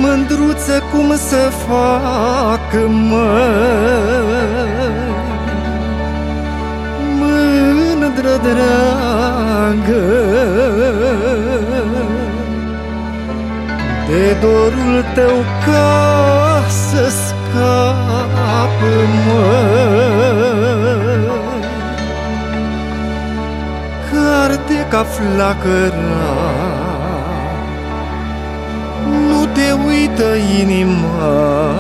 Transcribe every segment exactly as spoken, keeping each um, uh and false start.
mândruță, cum să fac, măi, mândră dragă, de dorul tău ca să scap, măi, că-arde ca flacăra, nu te uită inima,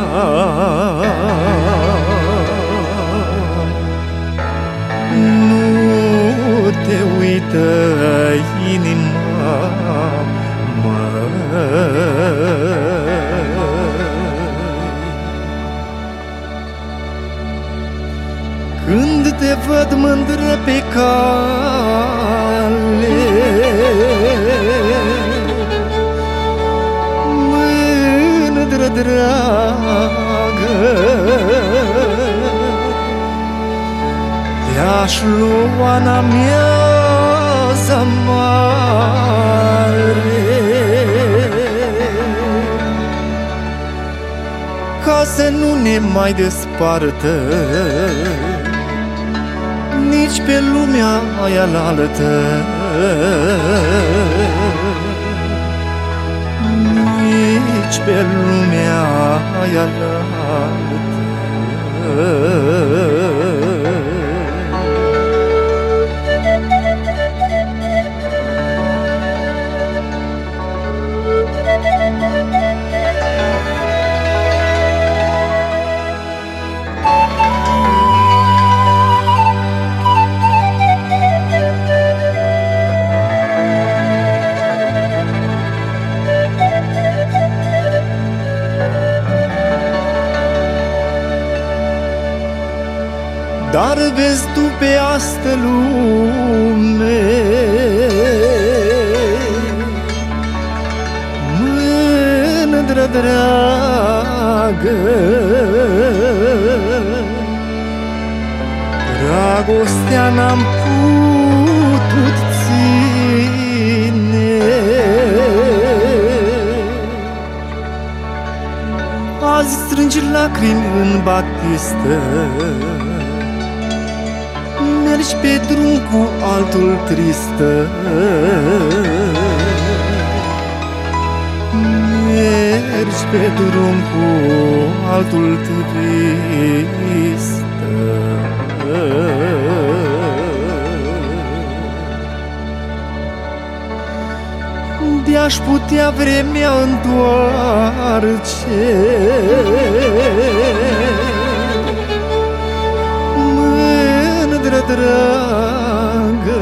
nu te uită inima, măi. Când te văd mândră pe cale, mândră dragă, te-aș lua în amiază mare, ca să nu ne mai despartă nici pe lumea aia laltă, nici pe lumea aia laltă. Dar vezi tu pe astă lume, mândră dragă, dragostea n-am putut ține, azi strângi lacrimi în batistă, mergi pe drum cu altul tristă, mergi pe drum cu altul tristă. De-aș putea vremea întoarce, mândră dragă,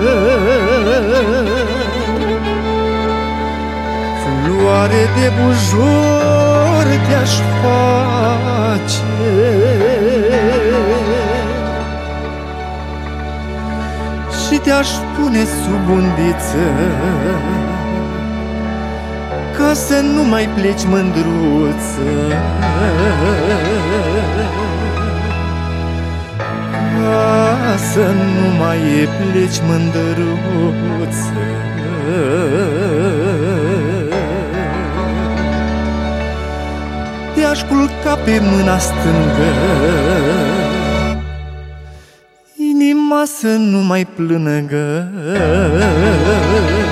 floare de bujor te-aș face, și te-aș pune sub undiță, ca să nu mai pleci mândruță, ca să nu mai pleci mândruță. Te-aș culca pe mâna stângă, inima să nu mai plângă.